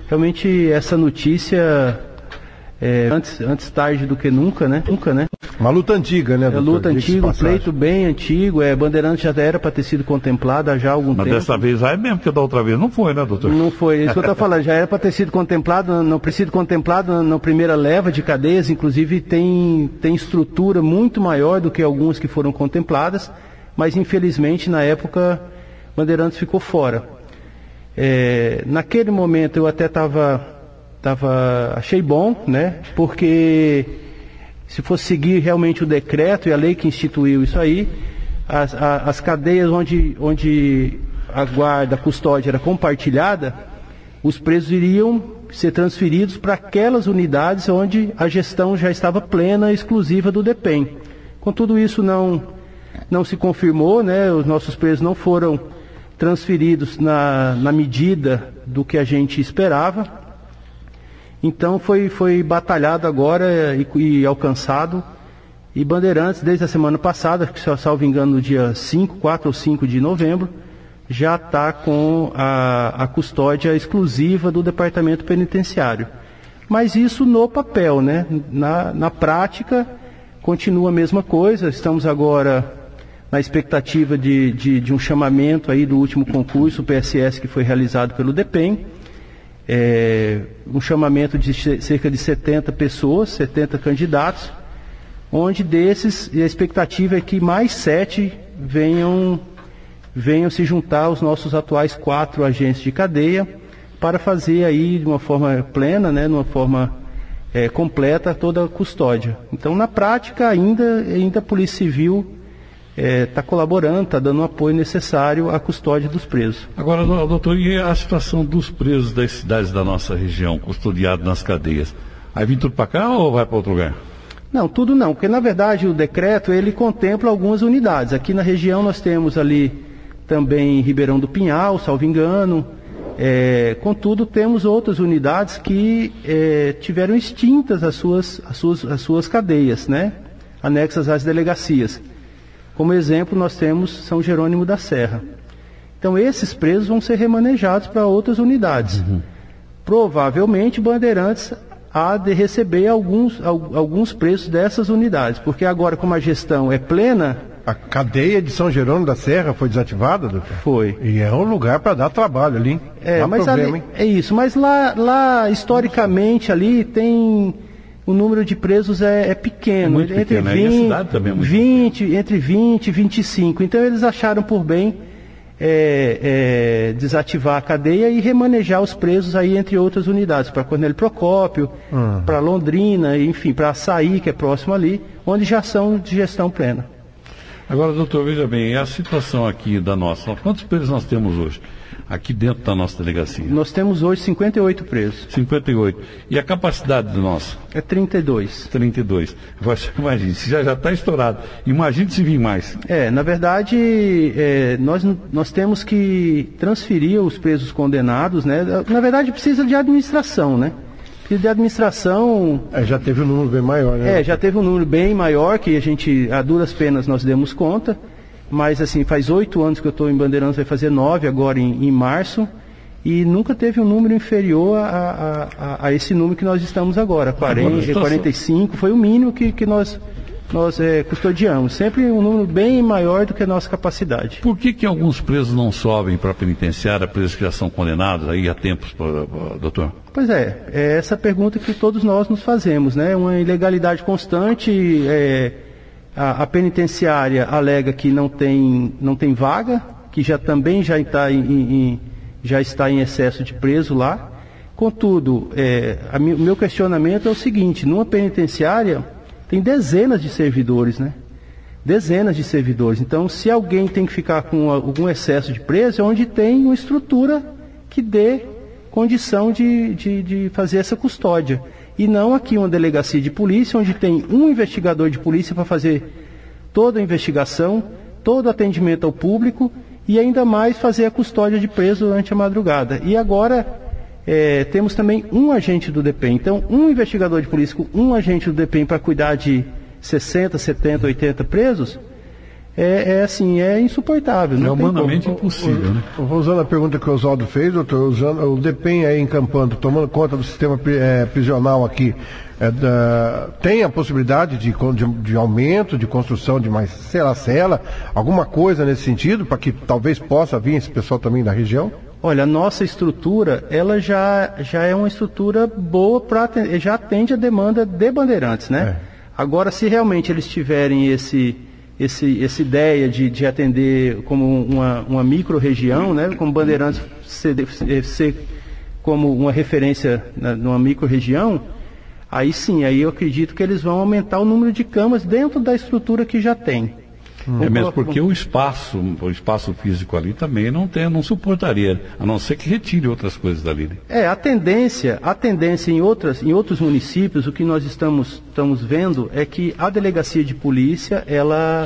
Realmente essa notícia antes tarde do que nunca, né? Uma luta antiga, né, doutor? Luta antiga, um pleito bem antigo. Bandeirantes já era para ter sido contemplada já há algum tempo. Mas dessa vez é mesmo, porque da outra vez não foi, né, doutor? Não foi, isso que eu estou falando, já era para ter sido contemplado, não ter sido contemplado na primeira leva de cadeias, inclusive tem estrutura muito maior do que algumas que foram contempladas, mas infelizmente na época Bandeirantes ficou fora. Naquele momento eu até achei bom, né? Porque se fosse seguir realmente o decreto e a lei que instituiu isso aí, as cadeias onde a guarda, a custódia era compartilhada, os presos iriam ser transferidos para aquelas unidades onde a gestão já estava plena, exclusiva do DEPEN. Contudo, isso não se confirmou, né? Os nossos presos não foram transferidos na medida do que a gente esperava. Então foi batalhado agora e alcançado. E Bandeirantes, desde a semana passada, que se eu salvo engano no dia 4 ou 5 de novembro, já está com a custódia exclusiva do Departamento Penitenciário. Mas isso no papel, né? Na prática, continua a mesma coisa. Estamos agora na expectativa de um chamamento aí do último concurso, o PSS, que foi realizado pelo DEPEN. Um chamamento de cerca de 70 pessoas, 70 candidatos, onde desses a expectativa é que mais 7 venham se juntar aos nossos atuais 4 agentes de cadeia para fazer aí de uma forma plena, né, de uma forma completa toda a custódia. Então, na prática, ainda a Polícia Civil está colaborando, está dando o apoio necessário à custódia dos presos. Agora, doutor, e a situação dos presos das cidades da nossa região, custodiados nas cadeias? Aí vem tudo para cá ou vai para outro lugar? Não, tudo não, porque na verdade o decreto ele contempla algumas unidades. Aqui na região nós temos ali também Ribeirão do Pinhal, salvo engano. Contudo, temos outras unidades que tiveram extintas as suas cadeias, né? Anexas às delegacias. Como exemplo, nós temos São Jerônimo da Serra. Então, esses presos vão ser remanejados para outras unidades. Provavelmente, Bandeirantes há de receber alguns presos dessas unidades, porque agora, como a gestão é plena... A cadeia de São Jerônimo da Serra foi desativada, doutor? Foi. E é um lugar para dar trabalho ali, hein? Mas problema, ali, é isso. Mas lá, historicamente, ali tem... O número de presos é pequeno, entre 20 e 25. Então eles acharam por bem desativar a cadeia e remanejar os presos aí entre outras unidades, para Cornélio Procópio, para Londrina, enfim, para Açaí, que é próximo ali, onde já são de gestão plena. Agora, doutor, veja bem, a situação aqui da nossa, quantos presos nós temos hoje? Aqui dentro da nossa delegacia? Nós temos hoje 58 presos. 58. E a capacidade do nosso? É 32. 32. Imagine, se já está estourado. Imagine se vir mais. Na verdade, nós temos que transferir os presos condenados, né? Na verdade, precisa de administração, né? Precisa de administração... já teve um número bem maior, né? Já teve um número bem maior, que a duras penas nós demos conta. Mas assim, faz 8 anos que eu estou em Bandeirantes, vai fazer 9 agora em março, e nunca teve um número inferior a esse número que nós estamos agora, 45, foi o mínimo que nós custodiamos, sempre um número bem maior do que a nossa capacidade. Por que alguns presos não sobem para a penitenciária, presos que já são condenados aí há tempos, doutor? Pois é essa pergunta que todos nós nos fazemos, né? Uma ilegalidade constante. A penitenciária alega que não tem vaga, que também já está em excesso de preso lá. Contudo, o meu questionamento é o seguinte: numa penitenciária tem dezenas de servidores, né? Dezenas de servidores. Então, se alguém tem que ficar com algum excesso de preso, é onde tem uma estrutura que dê condição de fazer essa custódia. E não aqui uma delegacia de polícia, onde tem um investigador de polícia para fazer toda a investigação, todo o atendimento ao público e ainda mais fazer a custódia de preso durante a madrugada. E agora temos também um agente do DEPEN. Então, um investigador de polícia com um agente do DEPEN para cuidar de 60, 70, 80 presos, assim, é insuportável. É não tem humanamente como. impossível, né? Usando a pergunta que o Oswaldo fez, doutor, o DEPEN aí encampando, tomando conta do sistema prisional aqui, tem a possibilidade de aumento, de construção de mais cela, alguma coisa nesse sentido, para que talvez possa vir esse pessoal também da região? Olha, a nossa estrutura, ela já é uma estrutura boa, já atende a demanda de Bandeirantes, né? Agora, se realmente eles tiverem essa ideia de atender como uma micro-região, né? Como Bandeirantes ser como uma referência numa micro-região, aí sim, aí eu acredito que eles vão aumentar o número de camas dentro da estrutura que já tem. É mesmo porque o espaço físico ali também não suportaria, a não ser que retire outras coisas dali. Né? A tendência em outros municípios, o que nós estamos vendo é que a delegacia de polícia, ela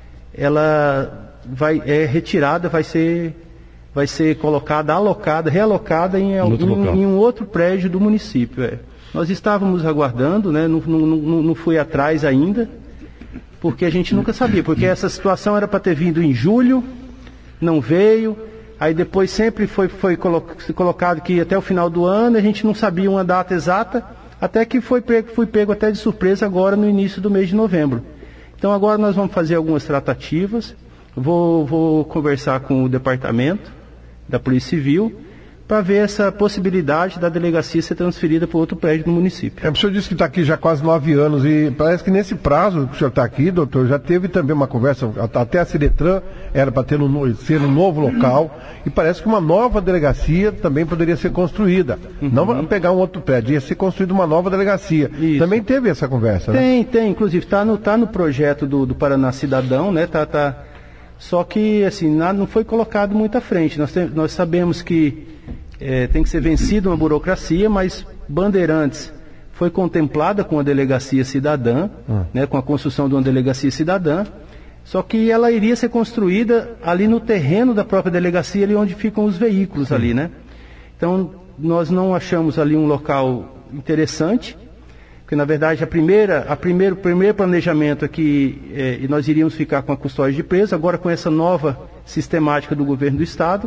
é retirada, vai ser colocada, realocada em um outro prédio do município. Nós estávamos aguardando, né? Não fui atrás ainda, porque a gente nunca sabia, porque essa situação era para ter vindo em julho, não veio, aí depois sempre foi colocado que até o final do ano, a gente não sabia uma data exata, até que fui pego até de surpresa agora no início do mês de novembro. Então agora nós vamos fazer algumas tratativas, vou conversar com o departamento da Polícia Civil, para ver essa possibilidade da delegacia ser transferida para outro prédio do município. O senhor disse que está aqui já há quase 9 anos e parece que nesse prazo que o senhor está aqui, doutor, já teve também uma conversa, até a Ciretran era para ser um novo local e parece que uma nova delegacia também poderia ser construída. Não pegar um outro prédio, ia ser construída uma nova delegacia. Isso. Também teve essa conversa, né? Tem, inclusive está no projeto do Paraná Cidadão, né? Só que assim, não foi colocado muito à frente. Nós sabemos que tem que ser vencida uma burocracia, mas Bandeirantes foi contemplada com a delegacia cidadã, né, com a construção de uma delegacia cidadã, só que ela iria ser construída ali no terreno da própria delegacia, ali onde ficam os veículos ali, né? Então, nós não achamos ali um local interessante, porque na verdade o primeiro planejamento é que nós iríamos ficar com a custódia de preso, agora com essa nova sistemática do governo do estado,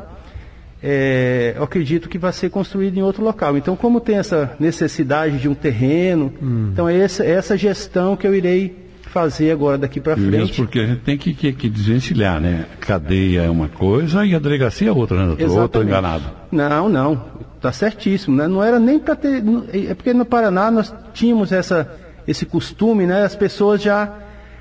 eu acredito que vai ser construído em outro local. Então, como tem essa necessidade de um terreno, então é essa gestão que eu irei fazer agora daqui para frente. Mesmo porque a gente tem que desvencilhar, né? Cadeia é uma coisa e a delegacia é outra, né, doutor? Ou estou enganado? Não, está certíssimo, né? Não era nem para ter... É porque no Paraná nós tínhamos esse costume, né? As pessoas já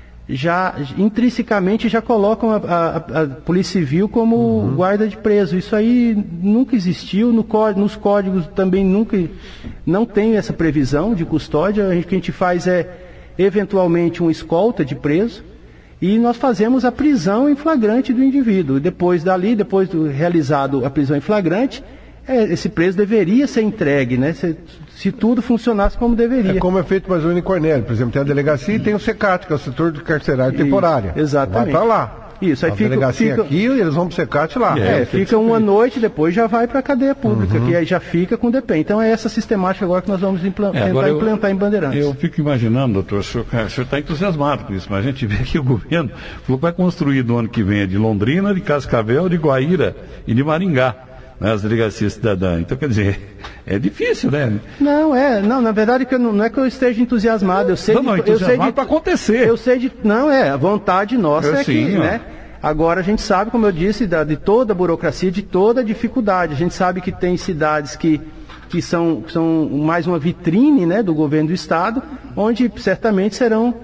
intrinsecamente já colocam a Polícia Civil como guarda de preso. Isso aí nunca existiu, nos códigos também não tem essa previsão de custódia. O que a gente faz é eventualmente uma escolta de preso e nós fazemos a prisão em flagrante do indivíduo. Depois do realizado a prisão em flagrante, esse preso deveria ser entregue, né? Se tudo funcionasse como deveria. É como é feito mais ou menos em Cornélio, por exemplo, tem a delegacia e tem o SECAT, que é o setor de carcerário temporária. Exatamente. Vai para lá. Isso, aí a delegacia aqui e eles vão para o SECAT lá. Fica uma noite, depois já vai para a cadeia pública, que aí já fica com o DEPEN. Então é essa sistemática agora que nós vamos tentar implantar em Bandeirantes. Eu fico imaginando, doutor, o senhor está entusiasmado com isso, mas a gente vê que o governo falou que vai construir no ano que vem de Londrina, de Cascavel, de Guaíra e de Maringá, né, as delegacias cidadãs. Então, quer dizer, é difícil, né? Não, na verdade não é que eu esteja entusiasmado, eu sei entusiasmado para acontecer. A vontade nossa né? Agora a gente sabe, como eu disse, de toda a burocracia, de toda a dificuldade. A gente sabe que tem cidades que são mais uma vitrine, né, do governo do estado, onde certamente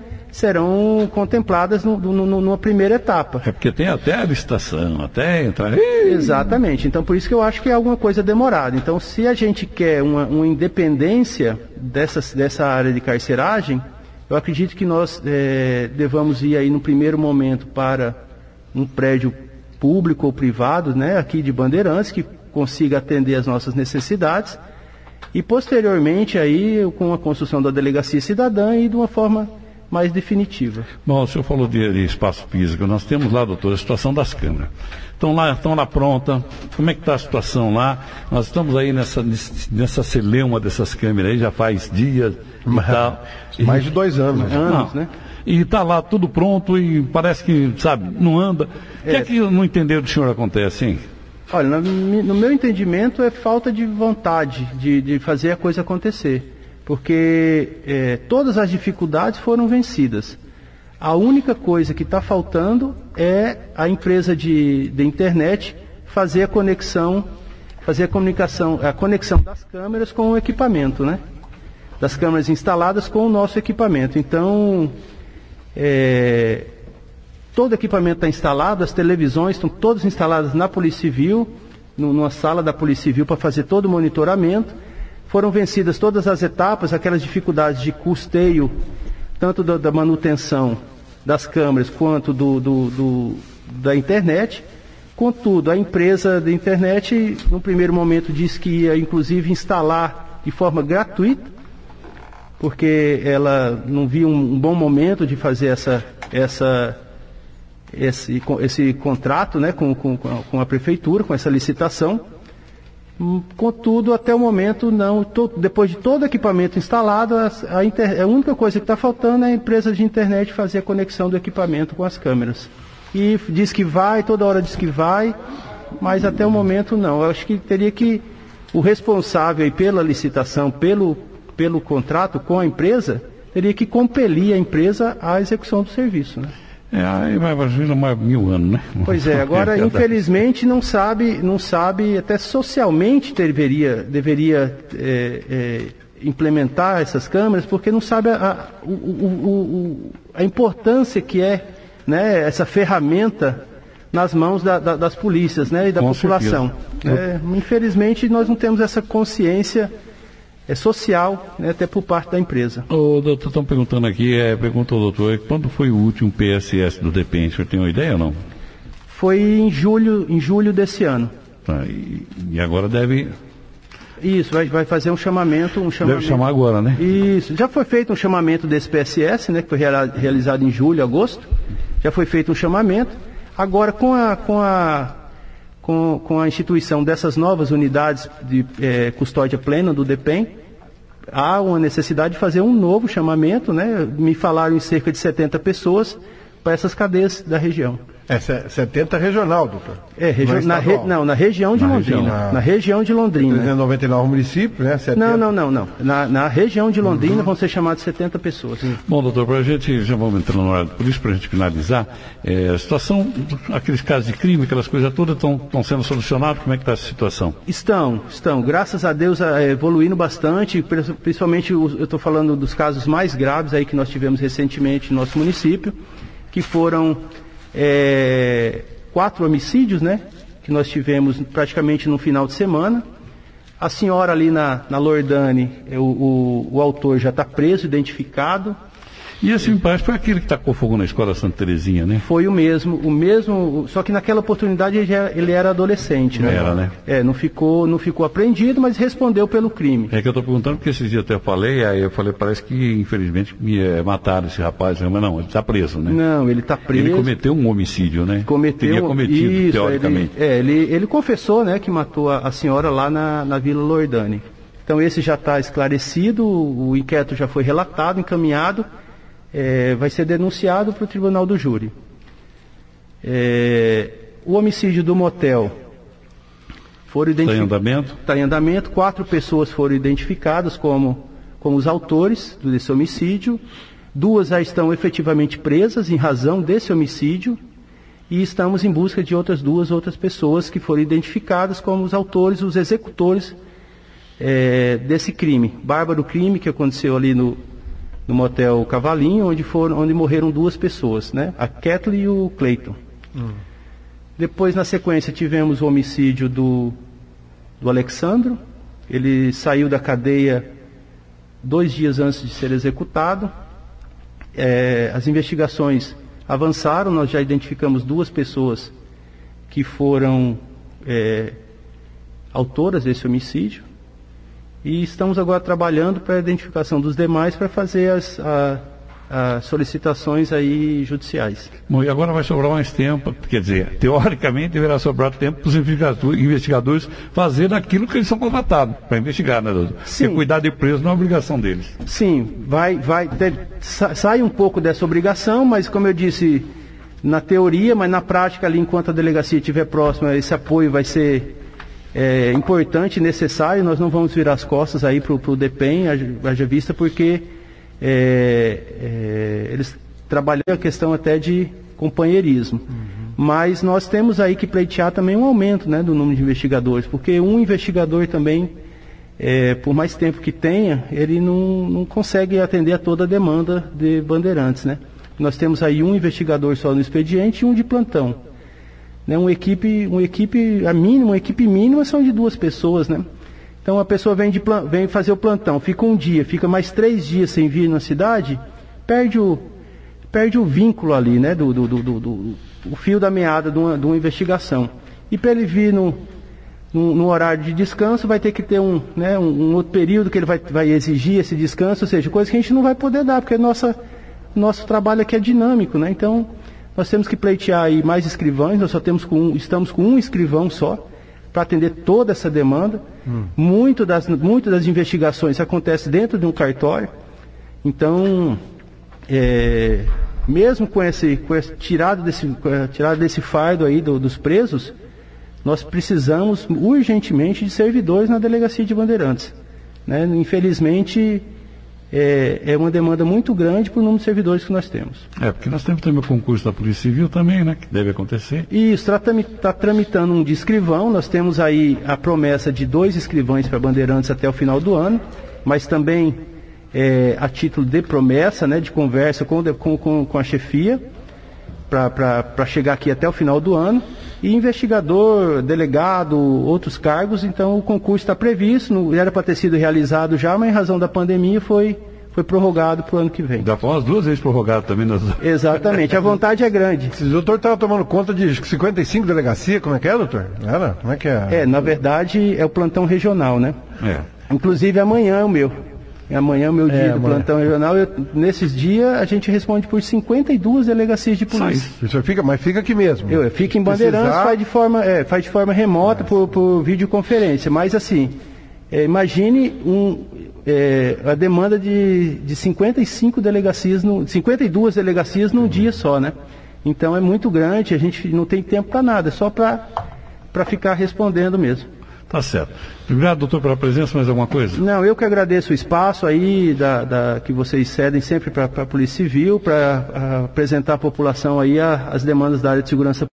serão contempladas numa primeira etapa. É porque tem até a licitação, até entrar... Exatamente, então por isso que eu acho que é alguma coisa demorada. Então, se a gente quer uma independência dessa área de carceragem, eu acredito que nós devamos ir aí no primeiro momento para um prédio público ou privado, né, aqui de Bandeirantes, que consiga atender as nossas necessidades, e posteriormente aí com a construção da delegacia cidadã e de uma forma mais definitiva. Bom, o senhor falou de espaço físico. Nós temos lá, doutor, a situação das câmeras. Estão lá pronta. Como é que está a situação lá? Nós estamos aí nessa celeuma dessas câmeras aí, já faz dias e tal. Mais de 2 anos. Né? e está lá tudo pronto e parece que, sabe, não anda. O que é que no entender do senhor acontece, hein? Olha, no meu entendimento é falta de vontade de fazer a coisa acontecer, porque todas as dificuldades foram vencidas. A única coisa que está faltando é a empresa de internet fazer a conexão das câmeras com o equipamento, né? Das câmeras instaladas com o nosso equipamento. Então, todo o equipamento está instalado, as televisões estão todas instaladas na Polícia Civil, numa sala da Polícia Civil para fazer todo o monitoramento. Foram vencidas todas as etapas, aquelas dificuldades de custeio, tanto da manutenção das câmeras quanto da internet. Contudo, a empresa da internet, no primeiro momento, disse que ia, inclusive, instalar de forma gratuita, porque ela não via um bom momento de fazer esse contrato, né, com a prefeitura, com essa licitação. Contudo, até o momento, não. Depois de todo o equipamento instalado, a única coisa que está faltando é a empresa de internet fazer a conexão do equipamento com as câmeras. E diz que vai, toda hora diz que vai, mas até o momento não. Eu acho que teria que o responsável aí pela licitação, pelo contrato com a empresa, teria que compelir a empresa à execução do serviço, né? Aí vai mais 1000 anos, né? Pois é, agora infelizmente não sabe, até socialmente deveria implementar essas câmeras, porque não sabe a importância que é, né, essa ferramenta nas mãos das polícias, né, e da população. Infelizmente nós não temos essa consciência social, né, até por parte da empresa. Doutor, estão perguntando aqui, perguntou o doutor, quando foi o último PSS do DEPEN? O senhor tem uma ideia ou não? Foi em julho desse ano. Tá, e agora deve... Isso, vai fazer um chamamento. Deve chamar agora, né? Isso, já foi feito um chamamento desse PSS, né, que foi realizado em julho, agosto. Já foi feito um chamamento. Agora, com a instituição dessas novas unidades de custódia plena do DEPEN, há uma necessidade de fazer um novo chamamento, né? Me falaram em cerca de 70 pessoas para essas cadeias da região. 70 regional, doutor? Na região de Londrina. Na região de Londrina. 399 municípios, né? 70. Não. Na região de Londrina vão ser chamadas 70 pessoas. Bom, doutor, para a gente, já vamos entrando na hora por isso, para a gente finalizar, a situação, aqueles casos de crime, aquelas coisas todas estão sendo solucionadas, como é que está essa situação? Estão, graças a Deus, evoluindo bastante, principalmente eu estou falando dos casos mais graves aí que nós tivemos recentemente no nosso município, que foram 4 homicídios, né, que nós tivemos praticamente no final de semana. A senhora ali na Lordane, o autor já está preso, identificado. E esse, me parece, foi aquele que tacou fogo na escola Santa Terezinha, né? Foi o mesmo, só que naquela oportunidade ele era adolescente, né? Era, né? Não ficou apreendido, mas respondeu pelo crime. É que eu estou perguntando, porque esses dias até eu falei, parece que, infelizmente, mataram esse rapaz, mas não, ele está preso, né? Não, ele está preso. Ele cometeu um homicídio, né? Teria cometido, isso, teoricamente. Ele confessou, né, que matou a senhora lá na Vila Lordane. Então esse já está esclarecido, o inquérito já foi relatado, encaminhado. Vai ser denunciado para o Tribunal do Júri. O homicídio do motel foram identificados. Está em andamento. 4 pessoas foram identificadas como os autores desse homicídio. 2 já estão efetivamente presas em razão desse homicídio. E estamos em busca de outras pessoas que foram identificadas como os autores, os executores desse crime. Bárbaro crime que aconteceu ali no motel Cavalinho, onde morreram 2 pessoas, né? A Kathleen e o Clayton. Depois, na sequência, tivemos o homicídio do Alexandro. Ele saiu da cadeia 2 dias antes de ser executado. As investigações avançaram, nós já identificamos 2 pessoas que foram autoras desse homicídio. E estamos agora trabalhando para a identificação dos demais, para fazer solicitações aí judiciais. Bom, e agora vai sobrar mais tempo, quer dizer, teoricamente deverá sobrar tempo para os investigadores fazerem aquilo que eles são contratados para investigar, né, doutor? Sim. Porque cuidar de preso não é obrigação deles. Sim, sai um pouco dessa obrigação, mas como eu disse, na teoria, mas na prática ali, enquanto a delegacia estiver próxima, esse apoio vai ser importante e necessário. Nós não vamos virar as costas aí para o DEPEN, haja vista, porque eles trabalham a questão até de companheirismo. Mas nós temos aí que pleitear também um aumento, né, do número de investigadores, porque um investigador também, por mais tempo que tenha, ele não consegue atender a toda a demanda de Bandeirantes, né? Nós temos aí um investigador só no expediente e um de plantão. Né? Uma equipe mínima são de 2 pessoas, né? Então a pessoa vem fazer o plantão, fica um dia, fica mais 3 dias sem vir na cidade, perde o vínculo ali, né? O fio da meada de uma investigação. E para ele vir no horário de descanso, vai ter que ter um outro período que ele vai exigir esse descanso, ou seja, coisa que a gente não vai poder dar, porque nosso trabalho aqui é dinâmico, né? Então, nós temos que pleitear aí mais escrivães, nós estamos com um escrivão só, para atender toda essa demanda. Muito das investigações acontecem dentro de um cartório. Então, mesmo com a tirada desse fardo aí dos presos, nós precisamos urgentemente de servidores na delegacia de Bandeirantes, né? Infelizmente, é uma demanda muito grande para o número de servidores que nós temos. Porque nós temos também o concurso da Polícia Civil também, né? Que deve acontecer. Isso, está tramitando um de escrivão. Nós temos aí a promessa de 2 escrivães para Bandeirantes até o final do ano, mas também a título de promessa, né, de conversa com a chefia, para chegar aqui até o final do ano. E investigador, delegado, outros cargos, então o concurso está previsto, não era para ter sido realizado já, mas em razão da pandemia foi prorrogado para o ano que vem. Já foi umas 2 vezes prorrogado também. Exatamente, a vontade é grande. O doutor estava tomando conta de 55 delegacias, como é que é, doutor? Era? Como é que é? Na verdade é o plantão regional, né? Inclusive amanhã é o meu. Amanhã é o meu dia do plantão regional. Nesses dias a gente responde por 52 delegacias de polícia. Mas fica aqui mesmo. Eu fico em Bandeirantes, faz de forma remota por videoconferência. Mas assim, imagine a demanda de 52 delegacias num dia só, né? Então é muito grande, a gente não tem tempo para nada, só para ficar respondendo mesmo. Tá certo. Obrigado, doutor, pela presença. Mais alguma coisa? Não, eu que agradeço o espaço aí que vocês cedem sempre para a Polícia Civil, para apresentar à população aí as demandas da área de segurança.